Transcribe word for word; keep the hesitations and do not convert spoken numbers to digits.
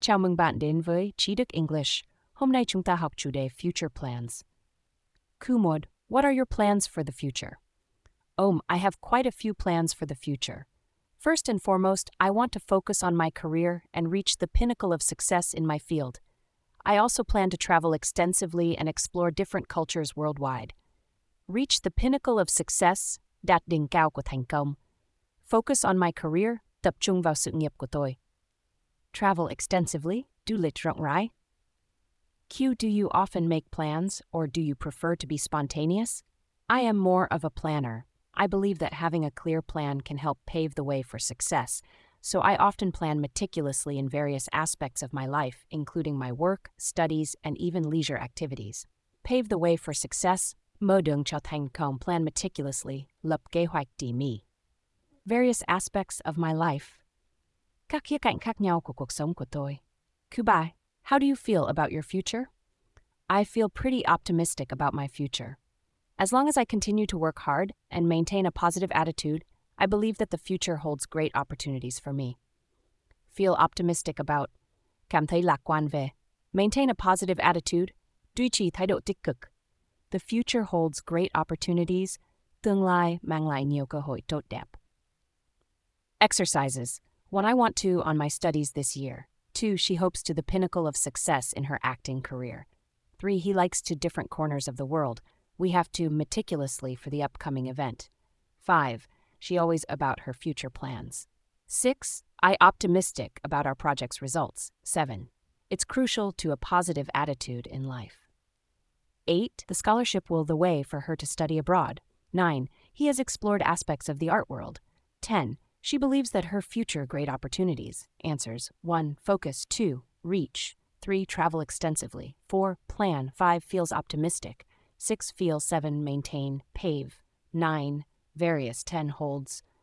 Chào mừng bạn đến với Trí Đức English. Hôm nay chúng ta học chủ đề Future Plans. Kumod, what are your plans for the future? Om, I have quite a few plans for the future. First and foremost, I want to focus on my career and reach the pinnacle of success in my field. I also plan to travel extensively and explore different cultures worldwide. Reach the pinnacle of success, đạt đỉnh cao của thành công. Focus on my career, tập trung vào sự nghiệp của tôi. Travel extensively, du lịch rộng rãi. Q, do you often make plans, or do you prefer to be spontaneous? I am more of a planner. I believe that having a clear plan can help pave the way for success, so I often plan meticulously in various aspects of my life, including my work, studies, and even leisure activities. Pave the way for success, mở đường cho thành công, plan meticulously, lập kế hoạch tỉ mỉ. Various aspects of my life. Các khía cạnh khác nhau của cuộc sống của tôi. Q ba, how do you feel about your future? I feel pretty optimistic about my future. As long as I continue to work hard and maintain a positive attitude, I believe that the future holds great opportunities for me. Feel optimistic about, cảm thấy lạc quan về. Maintain a positive attitude, duy trì thái độ tích cực. The future holds great opportunities, tương lai mang lại nhiều cơ hội tốt đẹp. Exercises. What I want to on my studies this year. Two, she hopes to the pinnacle of success in her acting career. Three, he likes to different corners of the world. We have to meticulously for the upcoming event. Five, she always about her future plans. Six, I optimistic about our project's results. Seven, it's crucial to a positive attitude in life. Eight, the scholarship will the way for her to study abroad. Nine, he has explored aspects of the art world. Ten, she believes that her future great opportunities. Answers. One, focus. Two, reach. Three, travel extensively. Four, plan. Five, feels optimistic. Six, feel. Seven, maintain. Pave. Nine, various. Ten, holds.